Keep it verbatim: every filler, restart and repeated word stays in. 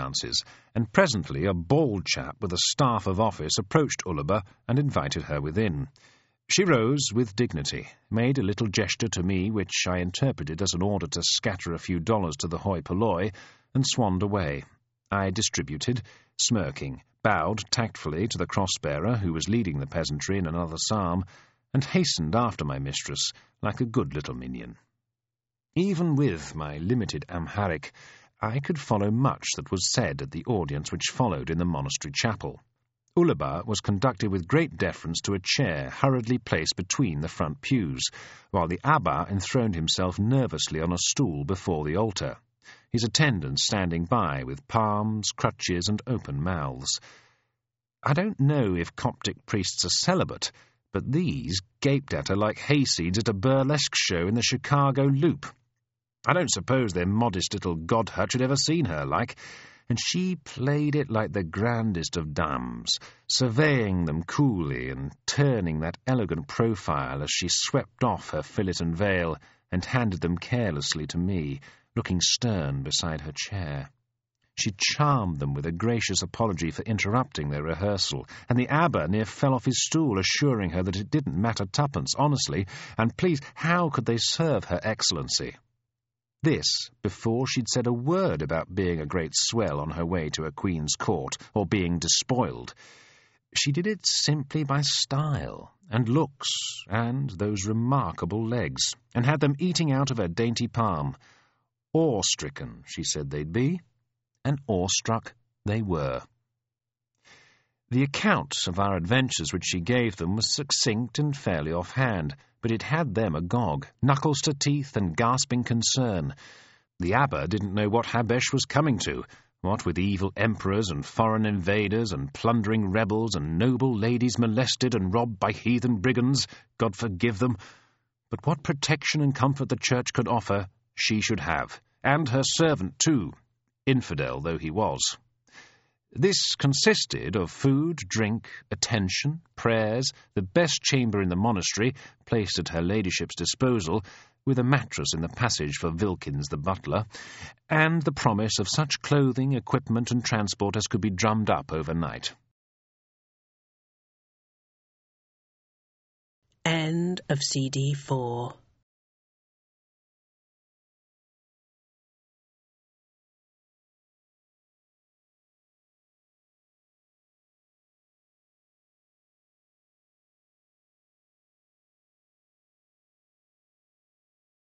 chances, and presently a bald chap with a staff of office approached Ullaba and invited her within. She rose with dignity, made a little gesture to me which I interpreted as an order to scatter a few dollars to the hoi polloi, and swanned away. I distributed, smirking, bowed tactfully to the cross-bearer who was leading the peasantry in another psalm, and hastened after my mistress like a good little minion. Even with my limited Amharic, I could follow much that was said at the audience which followed in the monastery chapel. Ullaba was conducted with great deference to a chair hurriedly placed between the front pews, while the Abba enthroned himself nervously on a stool before the altar, his attendants standing by with palms, crutches, and open mouths. I don't know if Coptic priests are celibate, but these gaped at her like hayseeds at a burlesque show in the Chicago Loop. I don't suppose their modest little godhut had ever seen her like, and she played it like the grandest of dames, surveying them coolly and turning that elegant profile as she swept off her fillet and veil and handed them carelessly to me, looking stern beside her chair. She charmed them with a gracious apology for interrupting their rehearsal, and the Abba near fell off his stool, assuring her that it didn't matter twopence, honestly, and please, how could they serve Her Excellency? This before she'd said a word about being a great swell on her way to a queen's court, or being despoiled. She did it simply by style, and looks, and those remarkable legs, and had them eating out of her dainty palm. Awe-stricken, she said they'd be, and awe-struck they were. The account of our adventures which she gave them was succinct and fairly offhand, but it had them agog, knuckles to teeth and gasping concern. The Abba didn't know what Habesh was coming to, what with evil emperors and foreign invaders and plundering rebels and noble ladies molested and robbed by heathen brigands, God forgive them. But what protection and comfort the Church could offer, she should have, and her servant too, infidel though he was. This consisted of food, drink, attention, prayers, the best chamber in the monastery, placed at her ladyship's disposal, with a mattress in the passage for Vilkins the butler, and the promise of such clothing, equipment, and transport as could be drummed up overnight. End of C D four.